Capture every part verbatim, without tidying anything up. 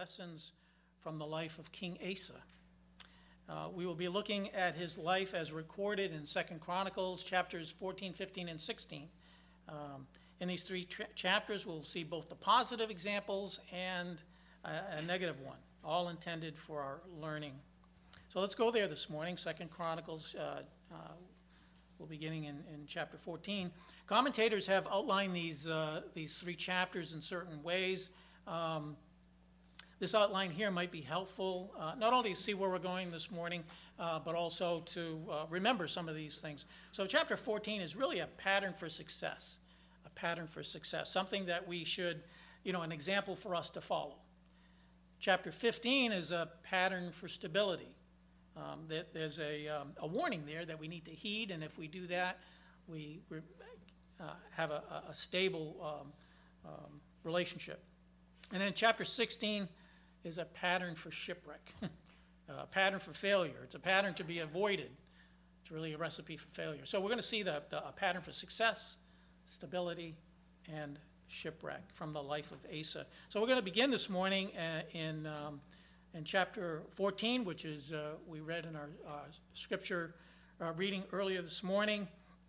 lessons from the life of King Asa. Uh, we will be looking at his life as recorded in Second Chronicles, chapters fourteen, fifteen, and sixteen. Um, in these three tra- chapters, we'll see both the positive examples and a, a negative one, all intended for our learning. So let's go there this morning. Second Chronicles, uh, uh, we're beginning in, in chapter fourteen. Commentators have outlined these uh, these three chapters in certain ways. Um, this outline here might be helpful, uh, not only to see where we're going this morning, uh, but also to uh, remember some of these things. So chapter fourteen is really a pattern for success, a pattern for success, something that we should, you know, an example for us to follow. Chapter fifteen is a pattern for stability. Um, that there's a, um, a warning there that we need to heed, and if we do that, we uh, have a, a stable um, um, relationship. And then chapter sixteen is a pattern for shipwreck, a pattern for failure. It's a pattern to be avoided. It's really a recipe for failure. So we're going to see the, the a pattern for success, stability, and shipwreck from the life of Asa. So we're going to begin this morning uh, in um, in chapter fourteen, which is uh, we read in our uh, scripture uh, reading earlier this morning.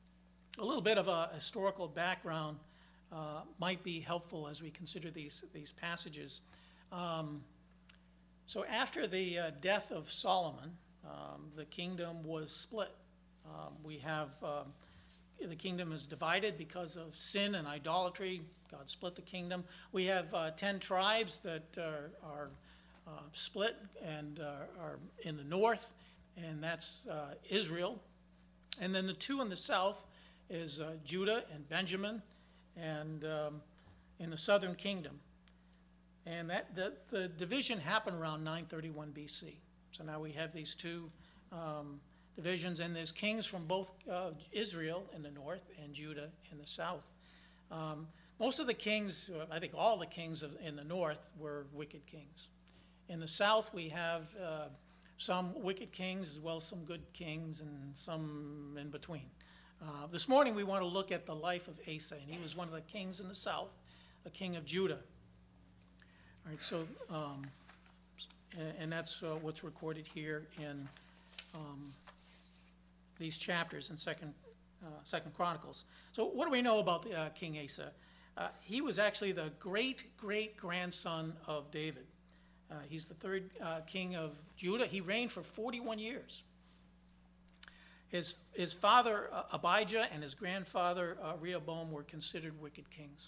A little bit of a historical background uh, might be helpful as we consider these these passages. Um, so after the uh, death of Solomon, um, the kingdom was split. Um, we have um, the kingdom is divided because of sin and idolatry. God split the kingdom. We have uh, ten tribes that uh, are Uh, split and uh, are in the north, and that's uh, Israel. And then the two in the south is uh, Judah and Benjamin, and um, in the southern kingdom. And that the, the division happened around nine thirty-one B C. So now we have these two um, divisions, and there's kings from both uh, Israel in the north and Judah in the south. Um, most of the kings, I think all the kings of, in the north were wicked kings. In the south, we have uh, some wicked kings as well as some good kings and some in between. Uh, this morning, we want to look at the life of Asa, and he was one of the kings in the south, a king of Judah. All right, so, um, and, and that's uh, what's recorded here in um, these chapters in Second uh, Second Chronicles. So, what do we know about the, uh, King Asa? Uh, he was actually the great great grandson of David. Uh, he's the third uh, king of Judah. He reigned for forty-one years. His, his father, uh, Abijah, and his grandfather, uh, Rehoboam, were considered wicked kings.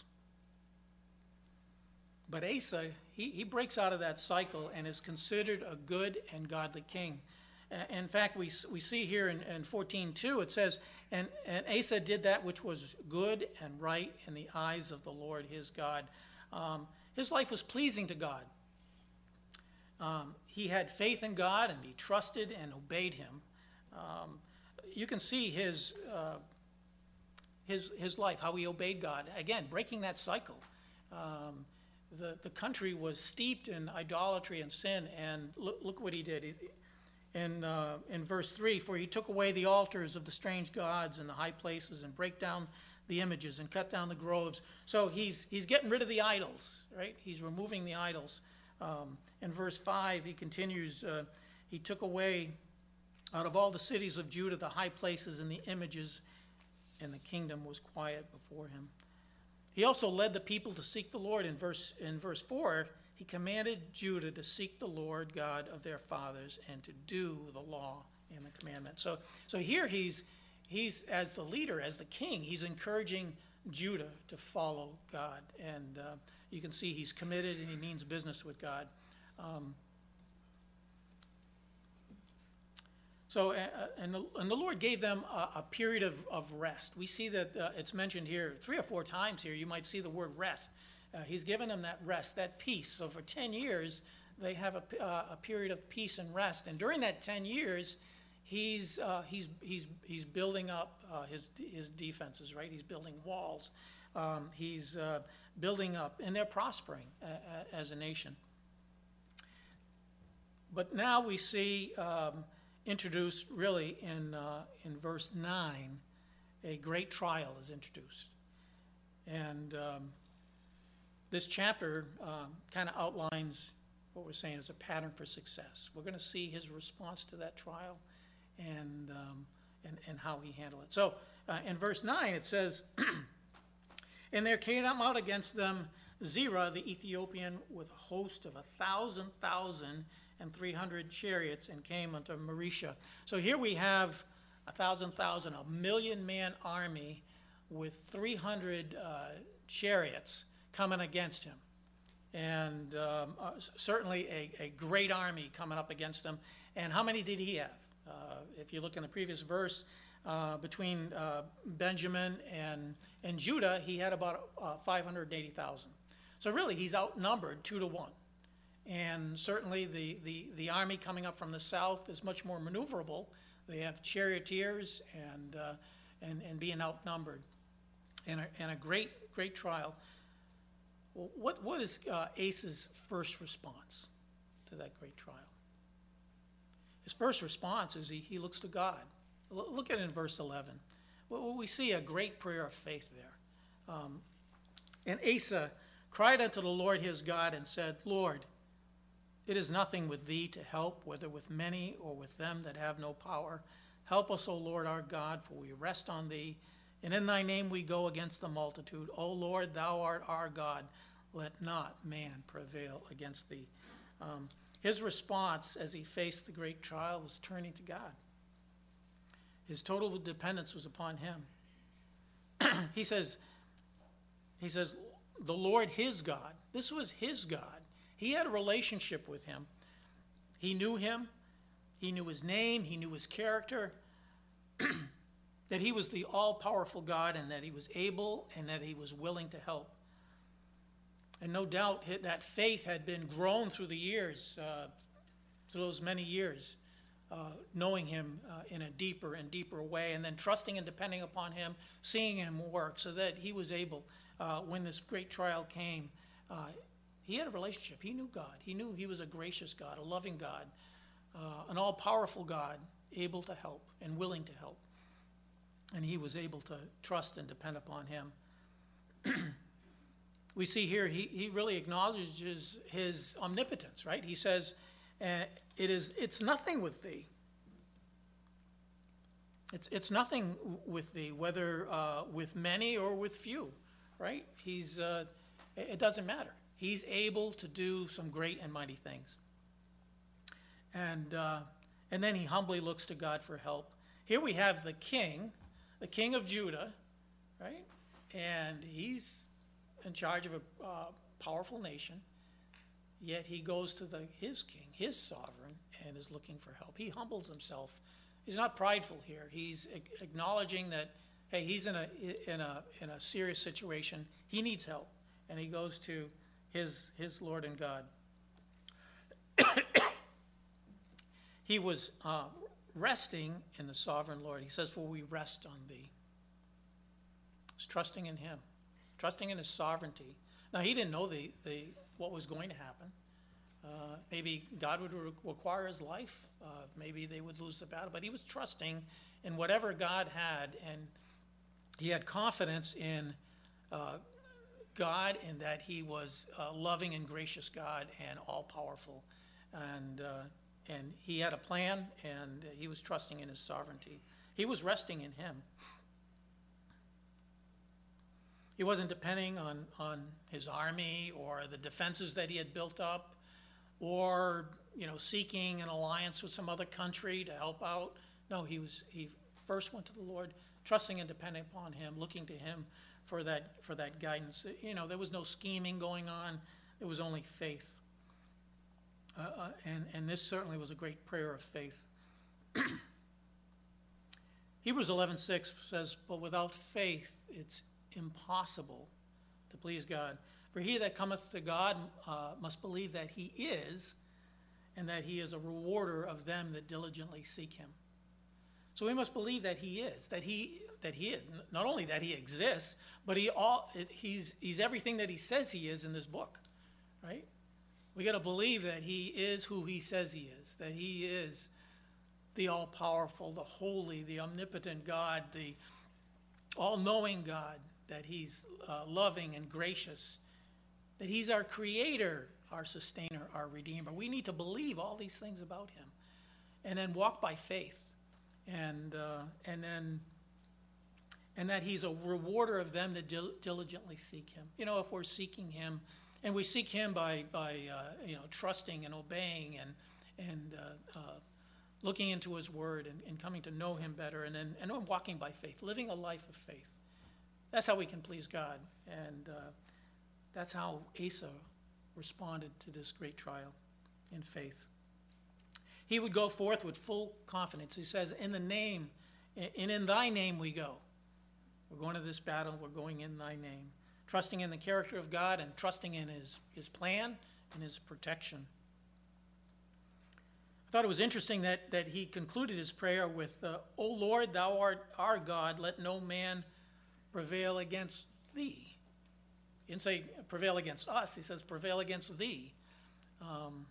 But Asa, he, he breaks out of that cycle and is considered a good and godly king. Uh, in fact, we, we see here in, in fourteen two, it says, and, and Asa did that which was good and right in the eyes of the Lord his God. Um, his life was pleasing to God. Um, he had faith in God, and he trusted and obeyed him. Um, you can see his, uh, his, his life, how he obeyed God. Again, breaking that cycle. Um, the, the country was steeped in idolatry and sin, and look, look what he did. He, in, uh, in verse three, for he took away the altars of the strange gods and the high places and break down the images and cut down the groves. So he's, he's getting rid of the idols, right? He's removing the idols. Um, in verse five, he continues, uh, he took away out of all the cities of Judah the high places and the images, and the kingdom was quiet before him. He also led the people to seek the Lord. In verse, in verse four, he commanded Judah to seek the Lord God of their fathers and to do the law and the commandment. So, so here he's, he's, as the leader, as the king, he's encouraging Judah to follow God. And uh, you can see he's committed and he means business with God. Um, so, uh, and, the, and the Lord gave them a, a period of, of rest. We see that uh, it's mentioned here three or four times here. You might see the word rest. Uh, he's given them that rest, that peace. So for ten years, they have a, uh, a period of peace and rest. And during that ten years, he's, uh, he's, he's, he's building up uh, his, his defenses, right? He's building walls. Um, he's uh, building up, and they're prospering uh, as a nation. But now we see um, introduced really in, uh, in verse nine, a great trial is introduced. And um, this chapter um, kind of outlines what we're saying is a pattern for success. We're going to see his response to that trial and, um, and, and how he handled it. So uh, in verse nine it says, and there came out against them Zerah the Ethiopian with a host of a thousand thousand and three hundred chariots, and came unto Marisha. So here we have a thousand thousand, a million man army with three hundred uh, chariots coming against him. And um, uh, certainly a, a great army coming up against him. And how many did he have? Uh, if you look in the previous verse, uh, between uh, Benjamin and, and Judah, he had about uh, five hundred eighty thousand. So really, he's outnumbered two to one. And certainly the, the, the army coming up from the south is much more maneuverable. They have charioteers and, uh, and, and being outnumbered. And a, and a great, great trial. Well, what, what is uh, Asa's first response to that great trial? His first response is he, he looks to God. L- look at it in verse eleven. Well, we see a great prayer of faith there. Um, and Asa cried unto the Lord his God and said, Lord, it is nothing with thee to help, whether with many or with them that have no power. Help us, O Lord our God, for we rest on thee. And in thy name we go against the multitude. O Lord, thou art our God. Let not man prevail against thee. Um, his response as he faced the great trial was turning to God. His total dependence was upon him. he says, he says, the Lord his God. This was his God. He had a relationship with him. He knew him. He knew his name. He knew his character. That he was the all-powerful God, and that he was able and that he was willing to help. And no doubt that faith had been grown through the years, uh, through those many years, uh, knowing him uh, in a deeper and deeper way, and then trusting and depending upon him, seeing him work, so that he was able, uh, when this great trial came, uh, he had a relationship. He knew God. He knew he was a gracious God, a loving God, uh, an all-powerful God, able to help and willing to help. And he was able to trust and depend upon him. We see here he, he really acknowledges his omnipotence, right? He says, uh, it is, it's nothing with thee. It's, it's nothing with thee, whether uh, with many or with few, right? He's, uh, it doesn't matter. He's able to do some great and mighty things. And, uh, and then he humbly looks to God for help. Here we have the king, the king of Judah, right? And he's in charge of a uh, powerful nation, yet he goes to the, his king, his sovereign, and is looking for help. He humbles himself. He's not prideful here. He's a- acknowledging that, hey, he's in a, in a, in a serious situation. He needs help, and he goes to his, his Lord and God. He was uh, resting in the sovereign Lord. He says, for we rest on thee. He's trusting in him, trusting in his sovereignty. Now, he didn't know the, the what was going to happen. Uh, maybe God would re- require his life. Uh, maybe they would lose the battle. But he was trusting in whatever God had, and he had confidence in uh, God, in that he was a loving and gracious God and all-powerful. And uh, and he had a plan, and he was trusting in his sovereignty. He was resting in him. He wasn't depending on, on his army or the defenses that he had built up, or, you know, seeking an alliance with some other country to help out. No, he was he first went to the Lord, trusting and depending upon him, looking to him for that for that guidance. You know, there was no scheming going on. It was only faith. Uh, uh, and, and this certainly was a great prayer of faith. Hebrews eleven six says, but without faith it's impossible to please God. For he that cometh to God uh, must believe that he is, and that he is a rewarder of them that diligently seek him. So we must believe that he is, that he that he is. Not only that he exists, but he all he's he's everything that he says he is in this book, right? We got to believe that he is who he says he is, that he is the all-powerful, the holy, the omnipotent God, the all-knowing God, that he's uh, loving and gracious, that he's our creator our sustainer, our redeemer. We need to believe all these things about him and then walk by faith. And uh, and then and that he's a rewarder of them that dil- diligently seek him. You know, if we're seeking him, and we seek him by by uh, you know trusting and obeying and and uh, uh, looking into his word and, and coming to know him better, and then and walking by faith, living a life of faith. That's how we can please God, and uh, that's how Asa responded to this great trial in faith. He would go forth with full confidence. He says, in the name, and in thy name we go. We're going to this battle, we're going in thy name. Trusting in the character of God and trusting in his, his plan and his protection. I thought it was interesting that, that he concluded his prayer with, uh, O Lord, thou art our God, let no man prevail against thee. He didn't say prevail against us, he says prevail against thee. Um,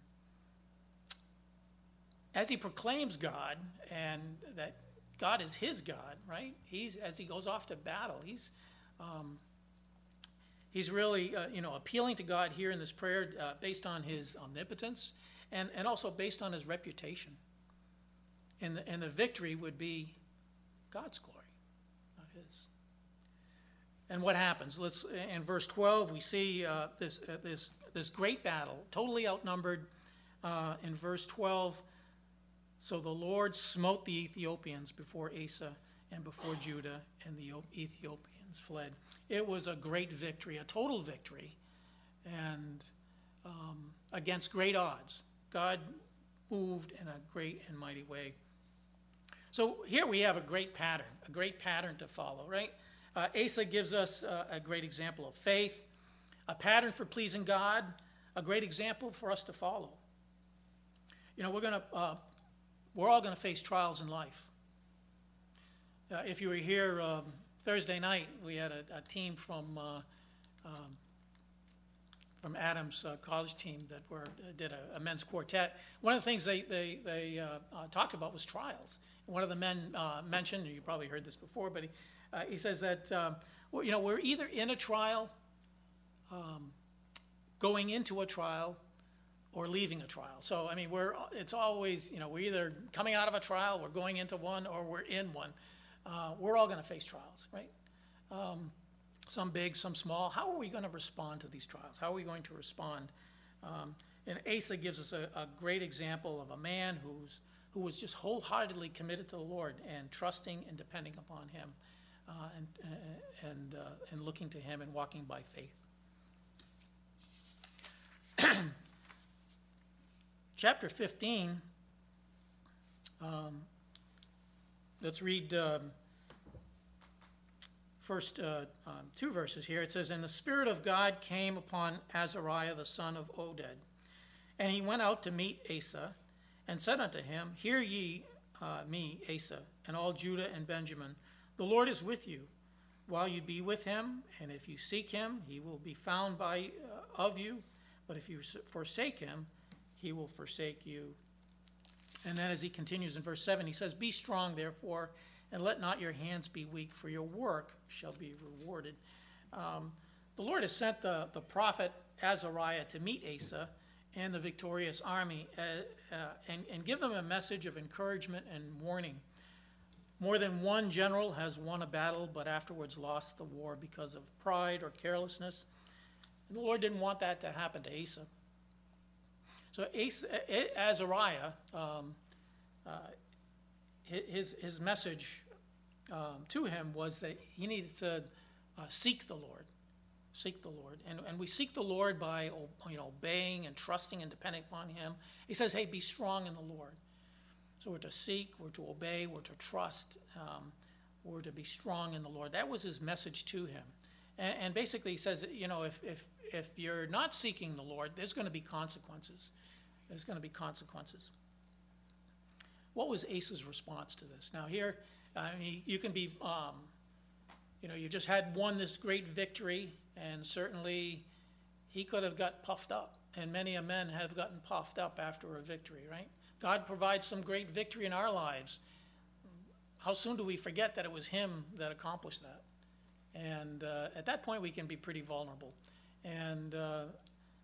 As he proclaims God and that God is his God, right? He's as he goes off to battle, he's um, he's really uh, you know appealing to God here in this prayer uh, based on his omnipotence and, and also based on his reputation. And the, and the victory would be God's glory, not his. And what happens? Let's in verse twelve we see uh, this uh, this this great battle, totally outnumbered. Uh, in verse twelve. So the Lord smote the Ethiopians before Asa and before Judah, and the Ethiopians fled. It was a great victory, a total victory, and um, against great odds. God moved in a great and mighty way. So here we have a great pattern, a great pattern to follow, right? Uh, Asa gives us uh, a great example of faith, a pattern for pleasing God, a great example for us to follow. You know, we're going to... Uh, We're all going to face trials in life. Uh, if you were here um, Thursday night, we had a, a team from uh, um, from Adam's uh, college team that were uh, did a, a men's quartet. One of the things they they, they uh, uh, talked about was trials. One of the men uh, mentioned, you probably heard this before, but he uh, he says that um, well, you know we're either in a trial, um, going into a trial, or leaving a trial. So, I mean, we're it's always, you know, we're either coming out of a trial, we're going into one, or we're in one. Uh, we're all going to face trials, right? Um, some big, some small. How are we going to respond to these trials? How are we going to respond? Um, and Asa gives us a, a great example of a man who's who was just wholeheartedly committed to the Lord and trusting and depending upon him, uh, and and uh, and looking to him and walking by faith. Chapter fifteen, um, let's read um, first uh, um, two verses here. It says, And the Spirit of God came upon Azariah the son of Oded, and he went out to meet Asa, and said unto him, Hear ye uh, me, Asa, and all Judah and Benjamin. The Lord is with you, while you be with him, and if you seek him, he will be found by uh, of you, but if you forsake him, he will forsake you. And then as he continues in verse seven, he says, Be strong, therefore, and let not your hands be weak, for your work shall be rewarded. Um, the Lord has sent the, the prophet Azariah to meet Asa and the victorious army uh, uh, and, and give them a message of encouragement and warning. More than one general has won a battle, but afterwards lost the war because of pride or carelessness. And the Lord didn't want that to happen to Asa. So Azariah, um, uh, his, his message um, to him was that he needed to uh, seek the Lord, seek the Lord. And, and we seek the Lord by you know, obeying and trusting and depending upon him. He says, hey, be strong in the Lord. So we're to seek, we're to obey, we're to trust, um, we're to be strong in the Lord. That was his message to him. And, and basically he says, you know, if, if, if you're not seeking the Lord, there's going to be consequences. There's going to be consequences. What was Asa's response to this? Now here, I mean, you can be, um, you know, you just had won this great victory, and certainly he could have got puffed up, and many a men have gotten puffed up after a victory, right? God provides some great victory in our lives. How soon do we forget that it was him that accomplished that? And uh, at that point, we can be pretty vulnerable. And uh,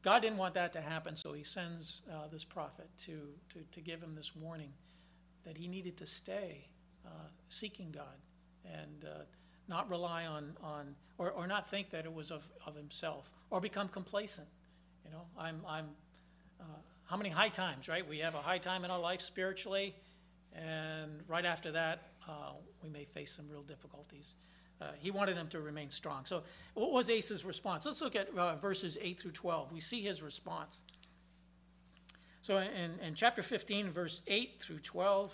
God didn't want that to happen, so he sends uh, this prophet to, to, to give him this warning that he needed to stay uh, seeking God and uh, not rely on, on or, or not think that it was of, of himself or become complacent. You know, I'm, I'm uh, how many high times, right? We have a high time in our life spiritually, and right after that, uh, we may face some real difficulties. Uh, he wanted him to remain strong. So what was Asa's response? Let's look at uh, verses eight through twelve. We see his response. So in, in chapter fifteen, verse eight through twelve,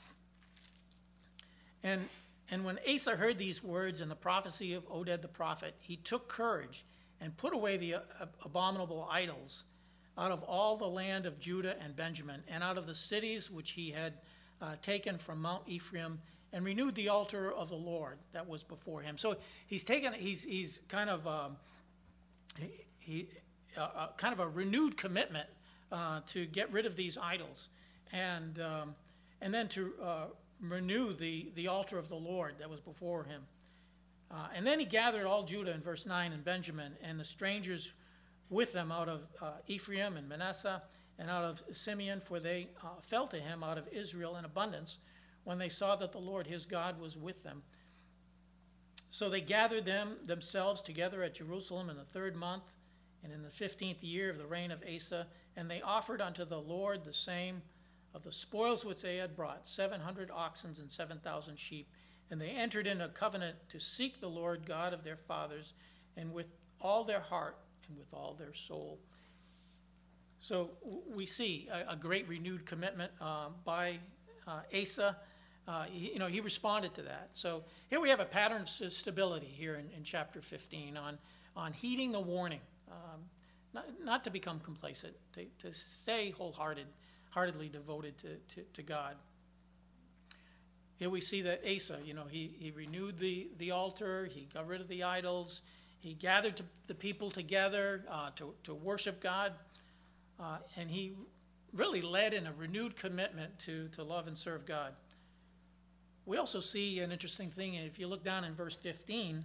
and, and when Asa heard these words and the prophecy of Oded the prophet, he took courage and put away the uh, abominable idols out of all the land of Judah and Benjamin, and out of the cities which he had uh, taken from Mount Ephraim, and renewed the altar of the Lord that was before him. So he's taken, he's he's kind of um, he, he uh, uh, kind of a renewed commitment uh, to get rid of these idols, and um, and then to uh, renew the the altar of the Lord that was before him. Uh, and then he gathered all Judah in verse nine and Benjamin and the strangers with them out of uh, Ephraim and Manasseh and out of Simeon, for they uh, fell to him out of Israel in abundance, when they saw that the Lord his God was with them. So they gathered them themselves together at Jerusalem in the third month and in the fifteenth year of the reign of Asa, and they offered unto the Lord the same of the spoils which they had brought, seven hundred oxen and seven thousand sheep. And they entered into a covenant to seek the Lord God of their fathers, and with all their heart and with all their soul. So we see a, a great renewed commitment uh, by uh, Asa. Uh, he, you know, he responded to that. So here we have a pattern of stability here in, in chapter fifteen on, on heeding the warning, um, not, not to become complacent, to, to stay wholehearted, heartedly devoted to, to, to God. Here we see that Asa, you know, he, he renewed the, the altar, he got rid of the idols, he gathered to, the people together uh, to, to worship God, uh, and he really led in a renewed commitment to, to love and serve God. We also see an interesting thing. If you look down in verse fifteen,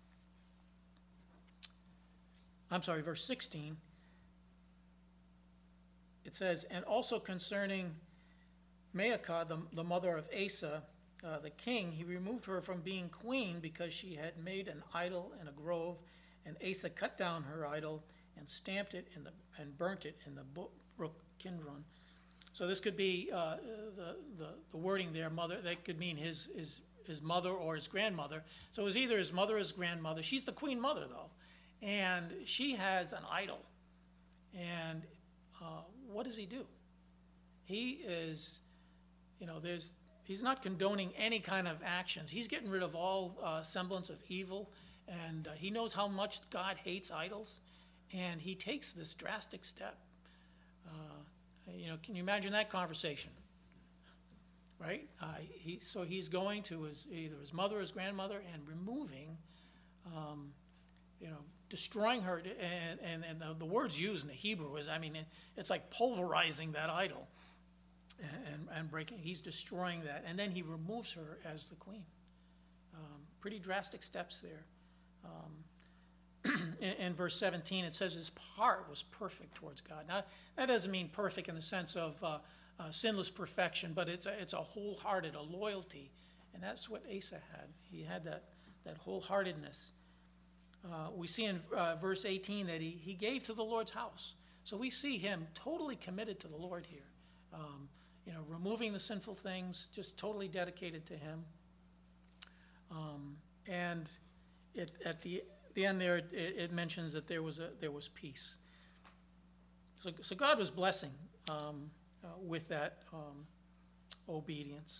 I'm sorry, verse sixteen, it says, and also concerning Maacah, the, the mother of Asa, uh, the king, he removed her from being queen because she had made an idol in a grove, and Asa cut down her idol and stamped it in the and burnt it in the brook Kidron. So this could be uh, the, the the wording there, mother. That could mean his his his mother or his grandmother. So it was either his mother or his grandmother. She's the queen mother though, and she has an idol. And uh, what does he do? He is, you know, there's he's not condoning any kind of actions. He's getting rid of all uh, semblance of evil, and uh, he knows how much God hates idols, and he takes this drastic step. Uh, You know, can you imagine that conversation, right? Uh, he, so he's going to his, either his mother or his grandmother and removing, um, you know, destroying her. And, and, and the, the words used in the Hebrew is, I mean, it, it's like pulverizing that idol and, and breaking. He's destroying that. And then he removes her as the queen. Um, pretty drastic steps there. Um, In, in verse seventeen, it says his heart was perfect towards God. Now, that doesn't mean perfect in the sense of uh, uh, sinless perfection, but it's a, it's a wholehearted, a loyalty, and that's what Asa had. He had that, that wholeheartedness. Uh, we see in uh, verse eighteen that he, he gave to the Lord's house. So we see him totally committed to the Lord here, um, you know, removing the sinful things, just totally dedicated to him. Um, and it, at the the end there, it, it mentions that there was a there was peace. So, so God was blessing um, uh, with that um, obedience.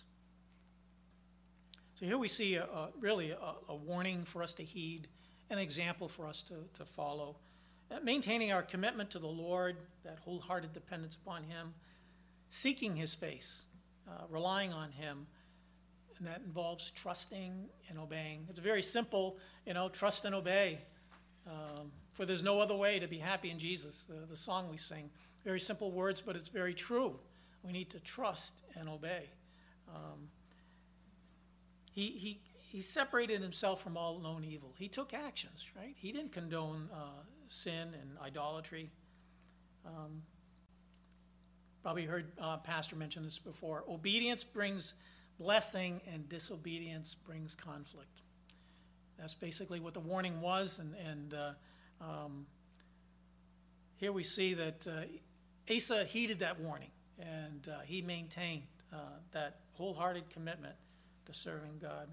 So here we see a, a, really a, a warning for us to heed, an example for us to, to follow. Uh, maintaining our commitment to the Lord, that wholehearted dependence upon him, seeking his face, uh, relying on him, and that involves trusting and obeying. It's very simple, you know, trust and obey. Um, for there's no other way to be happy in Jesus, uh, the song we sing. Very simple words, but it's very true. We need to trust and obey. Um, he, he, he separated himself from all known evil. He took actions, right? He didn't condone uh, sin and idolatry. Um, probably heard uh, Pastor mention this before. Obedience brings blessing and disobedience brings conflict. That's basically what the warning was, and, and uh, um, here we see that uh, Asa heeded that warning, and uh, he maintained uh, that wholehearted commitment to serving God.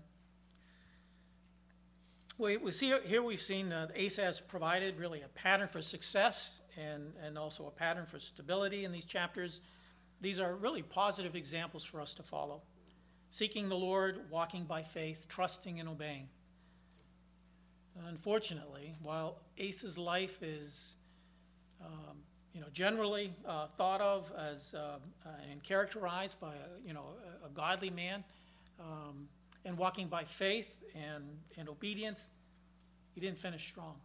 We, we see here we've seen uh, Asa has provided really a pattern for success and, and also a pattern for stability in these chapters. These are really positive examples for us to follow. Seeking the Lord, walking by faith, trusting and obeying. Unfortunately, while Asa's life is um, you know, generally uh, thought of as uh, uh, and characterized by a, you know, a, a godly man, um, and walking by faith and, and obedience, he didn't finish strong.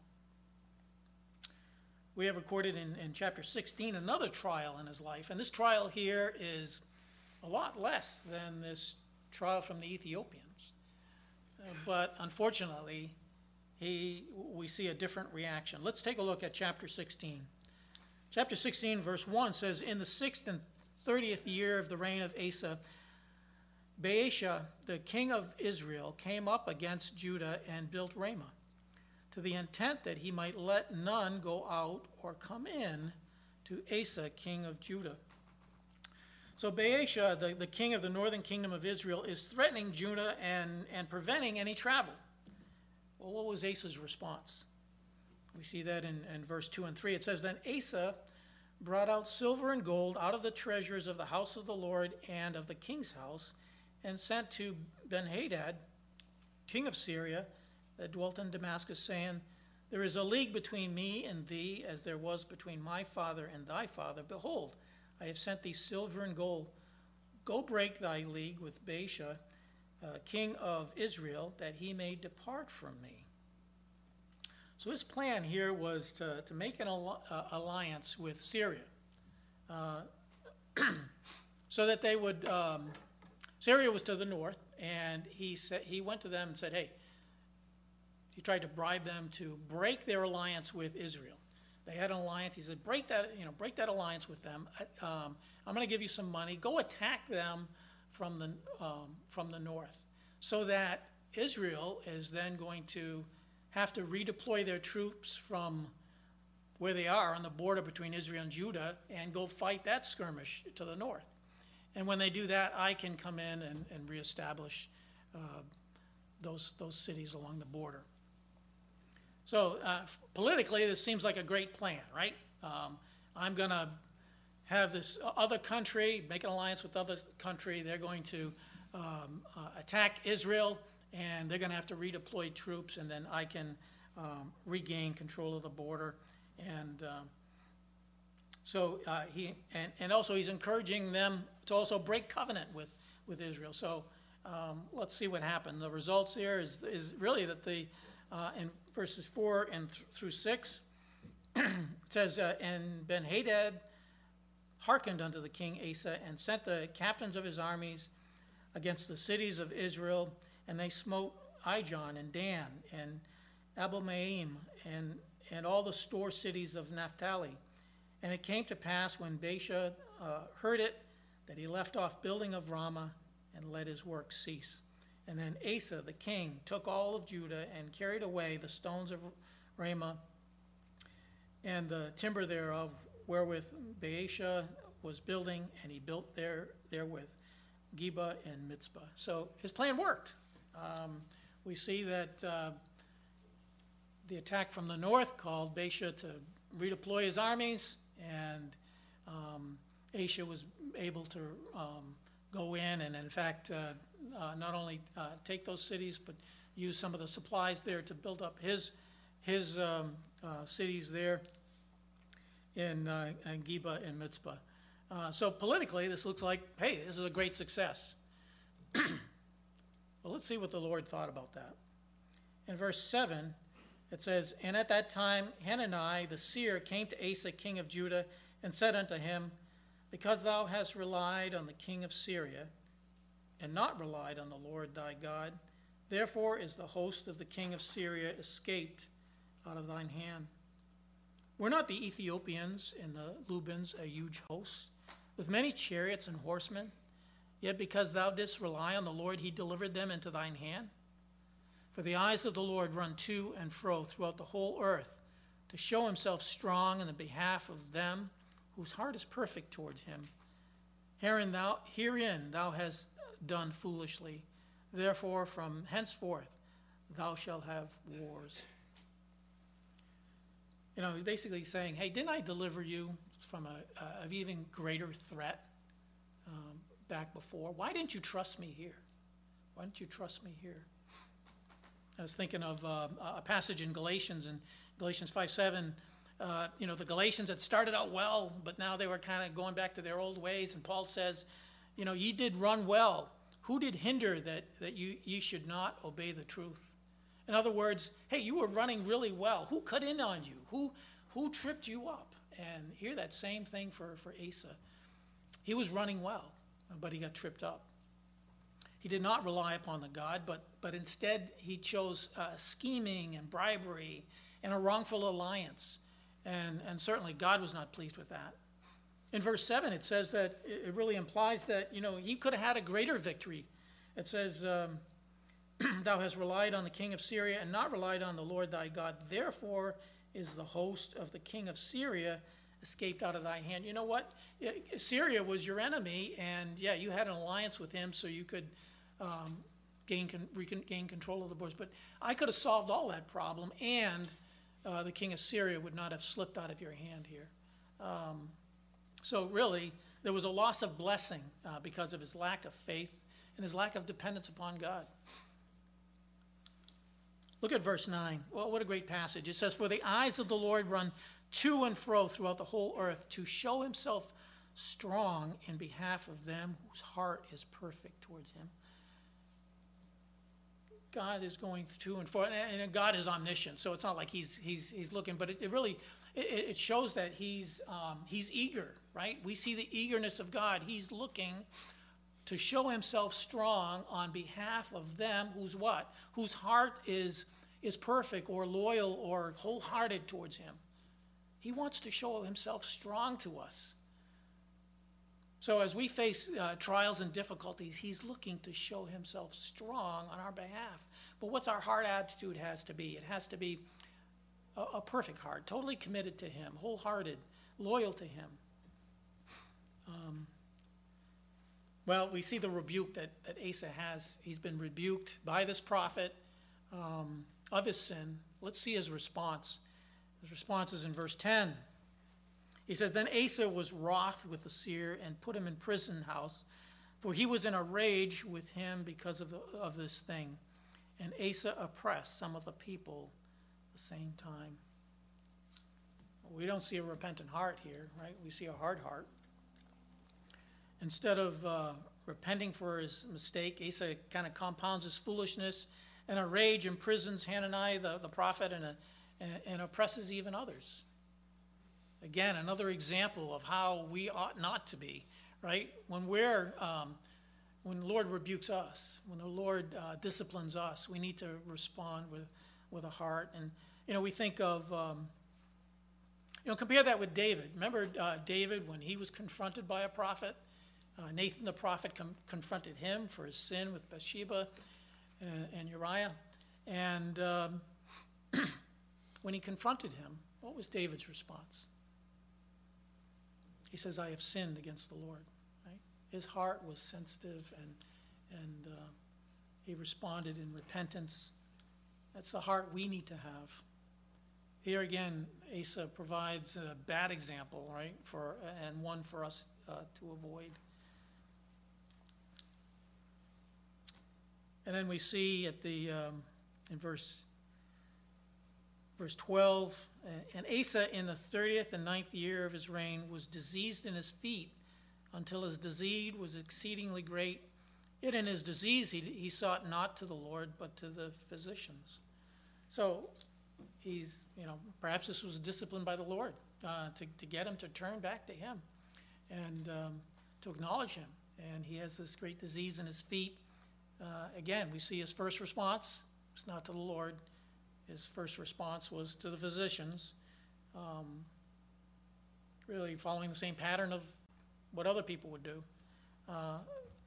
We have recorded in, in chapter sixteen another trial in his life, and this trial here is a lot less than this trial from the Ethiopians. Uh, but unfortunately, he, we see a different reaction. Let's take a look at chapter sixteen. Chapter sixteen, verse one says, "In the sixth and thirtieth year of the reign of Asa, Baasha, the king of Israel, came up against Judah and built Ramah, to the intent that he might let none go out or come in to Asa, king of Judah." So Baasha, the, the king of the northern kingdom of Israel, is threatening Judah and, and preventing any travel. Well, what was Asa's response? We see that in, in verse two and three. It says, "Then Asa brought out silver and gold out of the treasures of the house of the Lord and of the king's house, and sent to Ben-Hadad, king of Syria, that dwelt in Damascus, saying, There is a league between me and thee, as there was between my father and thy father. Behold, I have sent thee silver and gold. Go break thy league with Baasha, uh, king of Israel, that he may depart from me." So his plan here was to, to make an al- uh, alliance with Syria, uh, so that they would, um, Syria was to the north, and he said, he went to them and said, hey, he tried to bribe them to break their alliance with Israel. They had an alliance. He said, break that, you know, break that alliance with them. Um, I'm going to give you some money. Go attack them from the, um, from the north, so that Israel is then going to have to redeploy their troops from where they are on the border between Israel and Judah and go fight that skirmish to the north. And when they do that, I can come in and, and reestablish uh, those, those cities along the border. So uh, politically, this seems like a great plan, right? Um, I'm going to have this other country, make an alliance with other country. They're going to um, uh, attack Israel, and they're going to have to redeploy troops, and then I can um, regain control of the border. And um, so uh, he, and, and also he's encouraging them to also break covenant with, with Israel. So um, let's see what happened. The results here is, is really that the, uh, in verses four and th- through six, it says, uh, "And Ben-Hadad hearkened unto the king Asa, and sent the captains of his armies against the cities of Israel, and they smote Ijon and Dan and Abel-Maim and, and all the store cities of Naphtali. And it came to pass, when Baasha uh, heard it, that he left off building of Ramah and let his work cease. And then Asa the king took all of Judah and carried away the stones of Ramah and the timber thereof, wherewith Baasha was building, and he built there therewith Geba and Mitzpah." So his plan worked. Um, we see that uh, the attack from the north called Baasha to redeploy his armies, and um, Asa was able to um, go in and, in fact, uh, uh, not only uh, take those cities, but use some of the supplies there to build up his his um, uh, cities there in, uh, in Geba and Mitzpah. Uh, so politically, this looks like, hey, this is a great success. Well, let's see what the Lord thought about that. In verse seven, it says, "And at that time Hanani the seer came to Asa king of Judah, and said unto him, Because thou hast relied on the king of Syria, and not relied on the Lord thy God, therefore is the host of the king of Syria escaped out of thine hand. Were not the Ethiopians and the Lubans a huge host, with many chariots and horsemen? Yet because thou didst rely on the Lord, he delivered them into thine hand. For the eyes of the Lord run to and fro throughout the whole earth, to show himself strong in the behalf of them whose heart is perfect towards him. Herein thou, herein thou hast done foolishly. Therefore from henceforth thou shalt have wars. You know, basically saying, hey, didn't I deliver you from a, a an even greater threat um, back before? Why didn't you trust me here? Why didn't you trust me here? I was thinking of uh, a passage in Galatians, in Galatians five seven. Uh, you know, the Galatians had started out well, but now they were kind of going back to their old ways. And Paul says, you know, ye did run well. Who did hinder that, that you, ye should not obey the truth? In other words, hey, you were running really well. Who cut in on you? Who, who tripped you up? And here that same thing for, for Asa. He was running well, but he got tripped up. He did not rely upon the God, but, but instead he chose uh, scheming and bribery and a wrongful alliance. And, and certainly God was not pleased with that. In verse seven, it says that it really implies that, you know, he could have had a greater victory. It says, um, thou hast relied on the king of Syria and not relied on the Lord thy God. Therefore is the host of the king of Syria escaped out of thy hand. You know what? Syria was your enemy, and yeah, you had an alliance with him so you could um, gain, gain control of the borders. But I could have solved all that problem, and uh, the king of Syria would not have slipped out of your hand here. Um, so really, there was a loss of blessing uh, because of his lack of faith and his lack of dependence upon God. Look at verse nine. Well, what a great passage. It says, for the eyes of the Lord run to and fro throughout the whole earth to show himself strong in behalf of them whose heart is perfect towards him. God is going to and fro, and God is omniscient, so it's not like he's he's he's looking, but it, it really it, it shows that he's um, he's eager, right? We see the eagerness of God. He's looking to show himself strong on behalf of them whose what? Whose heart is is perfect or loyal or wholehearted towards him. He wants to show himself strong to us. So as we face uh, trials and difficulties, he's looking to show himself strong on our behalf. But what's our heart attitude has to be? It has to be a, a perfect heart, totally committed to him, wholehearted, loyal to him. Um, well, we see the rebuke that, that Asa has. He's been rebuked by this prophet um, of his sin. Let's see his response. His response is in verse ten. He says, then Asa was wroth with the seer and put him in prison house, for he was in a rage with him because of, the, of this thing. And Asa oppressed some of the people at the same time. We don't see a repentant heart here, right? We see a hard heart. Instead of uh, repenting for his mistake, Asa kind of compounds his foolishness, and a rage imprisons Hananiah, the, the prophet, and, a, and, and oppresses even others. Again, another example of how we ought not to be, right? When we're, um, when the Lord rebukes us, when the Lord uh, disciplines us, we need to respond with, with a heart. And, you know, we think of, um, you know, compare that with David. Remember uh, David when he was confronted by a prophet? Uh, Nathan the prophet com- confronted him for his sin with Bathsheba and, and Uriah. And um, when he confronted him, what was David's response? He says, I have sinned against the Lord. Right? His heart was sensitive, and, and uh, he responded in repentance. That's the heart we need to have. Here again, Asa provides a bad example, right, for and one for us uh, to avoid. And then we see at the um, in verse verse twelve, and Asa in the thirtieth and ninth year of his reign was diseased in his feet until his disease was exceedingly great. Yet in his disease he, he sought not to the Lord but to the physicians. So he's, you know, perhaps this was disciplined by the Lord uh, to, to get him to turn back to him and um, to acknowledge him. And he has this great disease in his feet. Uh, again, we see his first response was not to the Lord. His first response was to the physicians. um, really following the same pattern of what other people would do. Uh,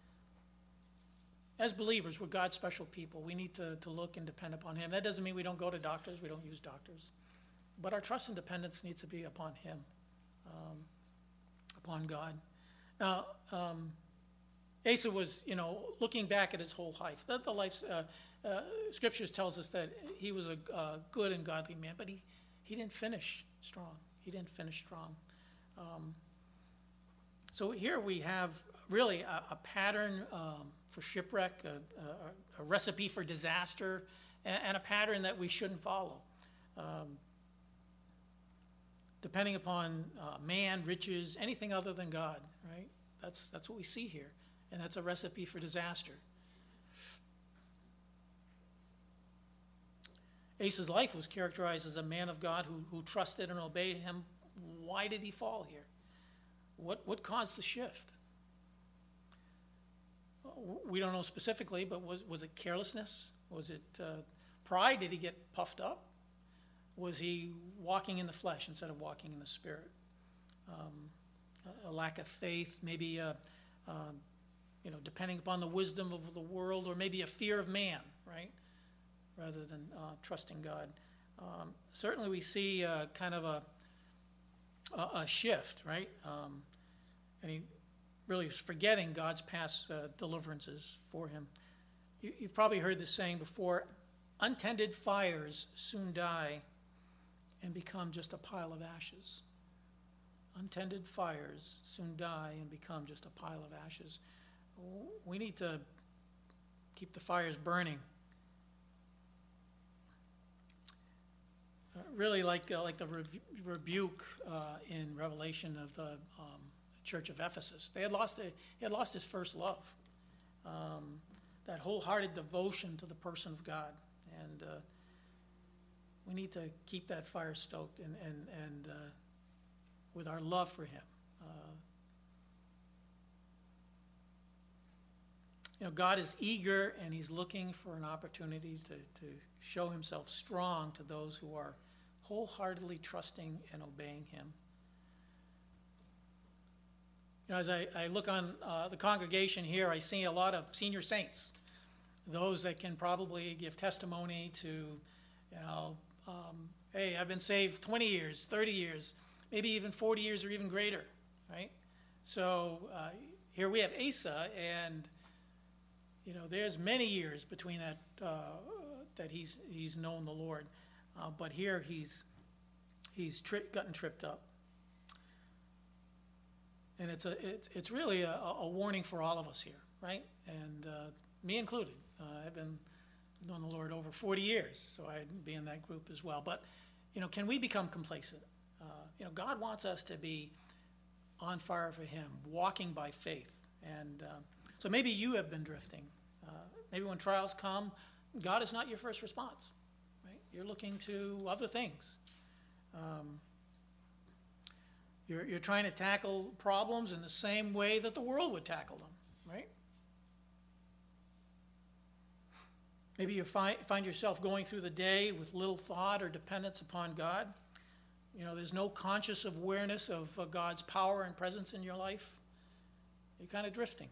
as believers, we're God's special people. We need to, to look and depend upon him. That doesn't mean we don't go to doctors, we don't use doctors. But our trust and dependence needs to be upon him, um, upon God. Now, um, Asa was, you know, looking back at his whole life. The, the life uh, uh, Scriptures tells us that he was a uh, good and godly man, but he, he didn't finish strong. He didn't finish strong. Um, so here we have really a, a pattern um, for shipwreck, a, a, a recipe for disaster, and, and a pattern that we shouldn't follow. Um, depending upon uh, man, riches, anything other than God, right? That's, that's what we see here, and that's a recipe for disaster. Asa's life was characterized as a man of God who, who trusted and obeyed him. Why did he fall here? What, what caused the shift? We don't know specifically, but was, was it carelessness? Was it uh, pride? Did he get puffed up? Was he walking in the flesh instead of walking in the spirit? Um, a, a lack of faith, maybe a, uh, you know, depending upon the wisdom of the world, or maybe a fear of man, right? Rather than uh, trusting God. Um, certainly we see uh, kind of a, a, a shift, right? Um, and he really is forgetting God's past uh, deliverances for him. You, you've probably heard this saying before: untended fires soon die and become just a pile of ashes. Untended fires soon die and become just a pile of ashes. We need to keep the fires burning. Uh, really like uh, like the rebu- rebuke uh, in Revelation of the um, church of Ephesus. They had lost the, he had lost his first love, um, that wholehearted devotion to the person of God, and uh, we need to keep that fire stoked and and and uh, with our love for him. Uh, you know, God is eager and he's looking for an opportunity to to show himself strong to those who are wholeheartedly trusting and obeying him. You know, as I, I look on uh, the congregation here, I see a lot of senior saints, those that can probably give testimony to, you know, um, hey, I've been saved twenty years, thirty years, maybe even forty years or even greater, right? So uh, here we have Asa, and, you know, there's many years between that uh, that he's he's known the Lord, uh, but here he's he's tri- gotten tripped up, and it's a it's it's really a, a warning for all of us here, right? And uh, me included. Uh, I've been known the Lord over forty years, so I'd be in that group as well. But you know, can we become complacent? Uh, you know, God wants us to be on fire for him, walking by faith, and uh, so maybe you have been drifting. Uh, maybe when trials come, God is not your first response, right? You're looking to other things. Um, you're, you're trying to tackle problems in the same way that the world would tackle them, right? Maybe you find, find yourself going through the day with little thought or dependence upon God. You know, there's no conscious awareness of uh, God's power and presence in your life. You're kind of drifting.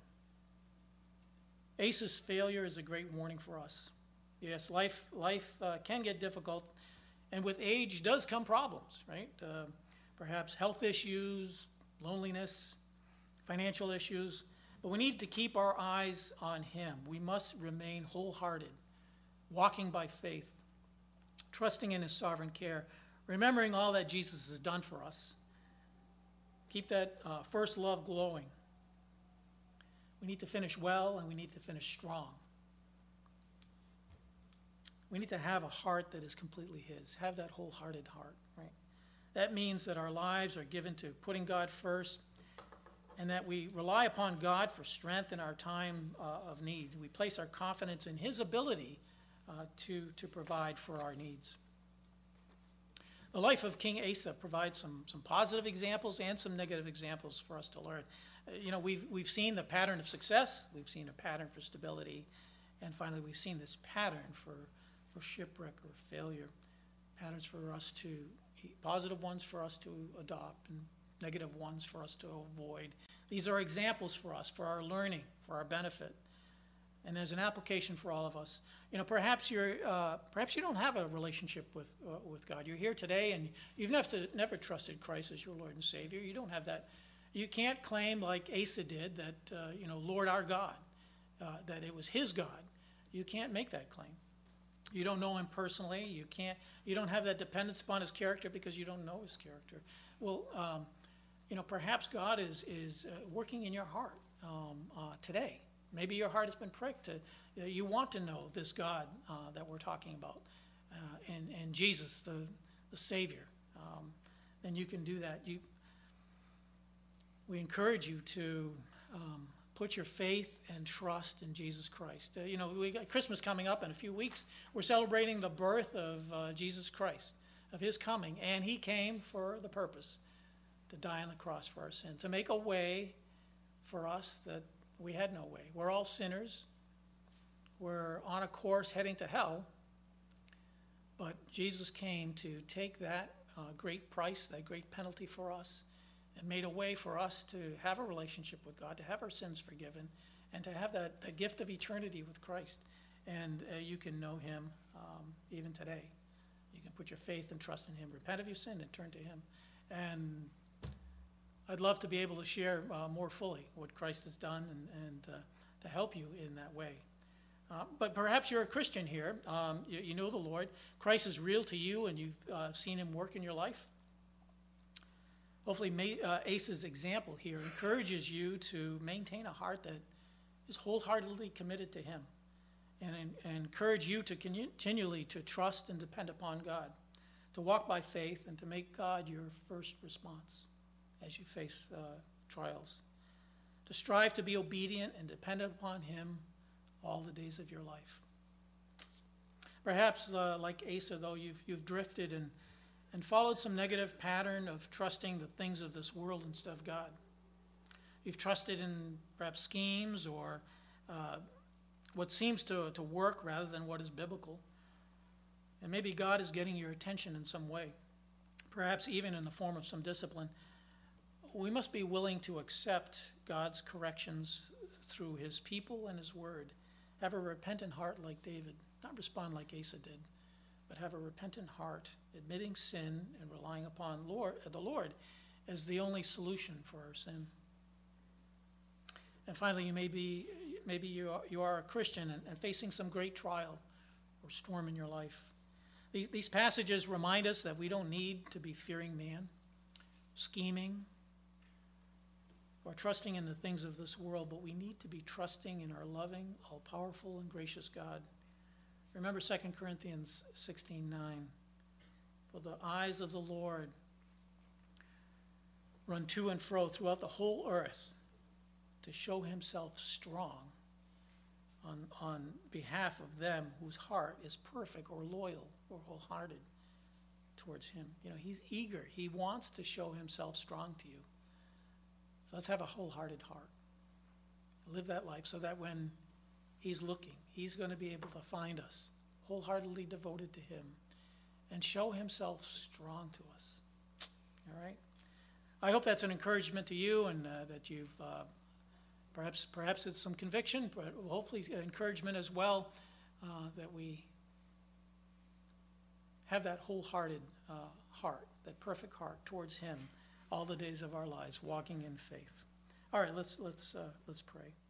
Asa's failure is a great warning for us. Yes, life life uh, can get difficult, and with age does come problems, right? Uh, perhaps health issues, loneliness, financial issues, but we need to keep our eyes on him. We must remain wholehearted, walking by faith, trusting in his sovereign care, remembering all that Jesus has done for us. Keep that uh, first love glowing. We need to finish well, and we need to finish strong. We need to have a heart that is completely his. Have that wholehearted heart, right? That means that our lives are given to putting God first, and that we rely upon God for strength in our time uh, of need. We place our confidence in his ability uh, to, to provide for our needs. The life of King Asa provides some, some positive examples and some negative examples for us to learn. You know, we've, we've seen the pattern of success, we've seen a pattern for stability, and finally we've seen this pattern for, for shipwreck or failure, patterns for us to positive ones for us to adopt and negative ones for us to avoid. These are examples for us, for our learning, for our benefit. And there's an application for all of us. You know, perhaps you're, uh, perhaps you don't have a relationship with uh, with God. You're here today, and you've never never trusted Christ as your Lord and Savior. You don't have that. You can't claim like Asa did that uh, you know, Lord our God, uh, that it was His God. You can't make that claim. You don't know Him personally. You can't. You don't have that dependence upon His character because you don't know His character. Well, um, you know, perhaps God is is uh, working in your heart um, uh, today. Maybe your heart has been pricked. To, uh, you want to know this God uh, that we're talking about, uh, and and Jesus, the the Savior. Um, then you can do that. You. We encourage you to um, put your faith and trust in Jesus Christ. Uh, you know, we got Christmas coming up in a few weeks. We're celebrating the birth of uh, Jesus Christ, of His coming, and He came for the purpose to die on the cross for our sin, to make a way for us that we had no way. We're all sinners. We're on a course heading to hell. But Jesus came to take that uh, great price, that great penalty for us, and made a way for us to have a relationship with God, to have our sins forgiven, and to have that, that gift of eternity with Christ. And uh, you can know Him um, even today. You can put your faith and trust in Him. Repent of your sin and turn to Him. And I'd love to be able to share uh, more fully what Christ has done and, and uh, to help you in that way. Uh, but perhaps you're a Christian here. Um, you, you know the Lord. Christ is real to you, and you've uh, seen Him work in your life. Hopefully, may, uh, Asa's example here encourages you to maintain a heart that is wholeheartedly committed to Him, and, and encourage you to continually to trust and depend upon God, to walk by faith, and to make God your first response as you face uh, trials, to strive to be obedient and dependent upon Him all the days of your life. Perhaps, uh, like Asa, though, you've, you've drifted and, and followed some negative pattern of trusting the things of this world instead of God. You've trusted in perhaps schemes or uh, what seems to, to work rather than what is biblical. And maybe God is getting your attention in some way, perhaps even in the form of some discipline. We must be willing to accept God's corrections through His people and His word. Have a repentant heart like David, not respond like Asa did, but have a repentant heart, admitting sin and relying upon Lord, the Lord as the only solution for our sin. And finally, you may be, maybe you are, you are a Christian and, and facing some great trial or storm in your life. These, these passages remind us that we don't need to be fearing man, scheming, or trusting in the things of this world, but we need to be trusting in our loving, all-powerful, and gracious God. Remember Second Corinthians sixteen nine. For the eyes of the Lord run to and fro throughout the whole earth to show Himself strong on, on behalf of them whose heart is perfect or loyal or wholehearted towards Him. You know, He's eager. He wants to show Himself strong to you. So let's have a wholehearted heart. Live that life so that when He's looking, He's going to be able to find us wholeheartedly devoted to Him and show Himself strong to us. All right? I hope that's an encouragement to you, and uh, that you've uh, perhaps perhaps it's some conviction, but hopefully encouragement as well, uh, that we have that wholehearted uh, heart, that perfect heart towards Him all the days of our lives, walking in faith. All right, let's let's uh, let's pray.